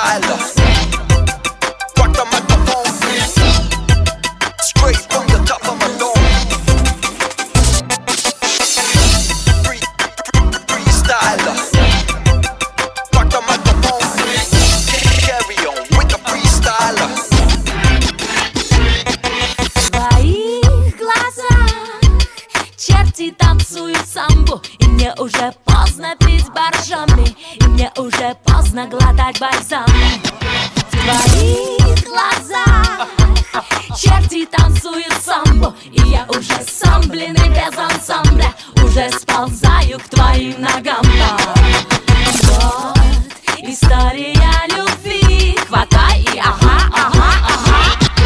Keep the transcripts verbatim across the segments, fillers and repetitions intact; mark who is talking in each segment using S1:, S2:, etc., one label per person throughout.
S1: freestyler. Rock the microphone, straight from the top of my dome. Free, free, freestyler. Rock the microphone, carry on with the freestyler.
S2: В твоих глазах черти танцуют самбу, и мне уже поздно пить боржоми, и мне уже поздно глотать бальзам. В твоих глазах черти танцуют самбу, и я уже сам, блин, и без ансамбля уже сползаю к твоим ногам. Вот история любви, хватай и ага, ага, ага.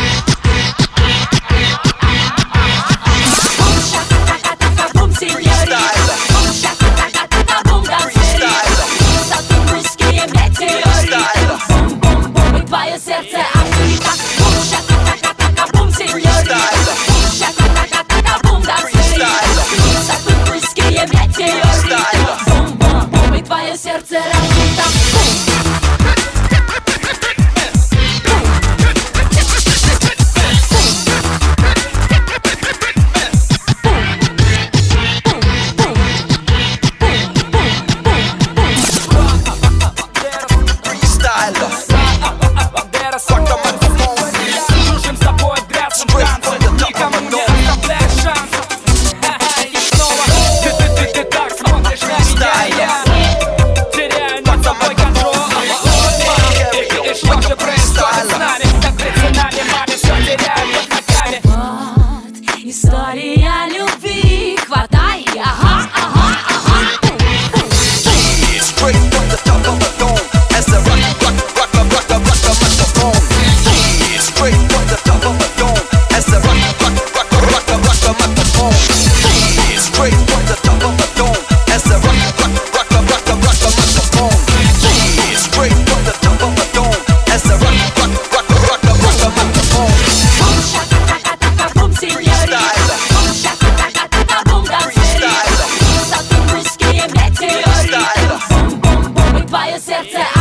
S2: Бум, шака-така-така, бум, сеньорита. Бум, шака-така-така, бум, дансерита. Сатурн, русские метеориты. Бум-бум-бум, и твое сердце открыто. Бум, шака-така-така, бум, сеньорита. Бум, шака-така-така, бум, дансерита. Сатурн, русские метеориты. Бум-бум-бум, и твое сердце разбито.
S3: Дружим с тобой в грязном танце, никому не оставляй шансов. И снова ты, ты, ты, ты так смотришь на меня, и я теряю над собой контроль. И, и, и что же происходит с нами? Как при цунами, маме все теряю под ногами.
S2: Вот история любви, хватай и ага, ага, ага.
S1: Straight from the top of my dome, as I rock, rock, rock, rock, rock, rock, rock the microphone. Straight from the top of my dome, as I rock, rock, rock, rock, rock, rock the microphone. Straight from the top of my dome, as I rock, rock, rock, rock, rock, rock the microphone. Straight from the top of my dome, as I rock, rock, rock, rock, rock the microphone.
S2: Бум, шака-така-така, бум, сеньорита. Бум, шака-така-така, бум, дансерита. Сатурн, русские метеориты. Бум-бум-бум, и твое сердце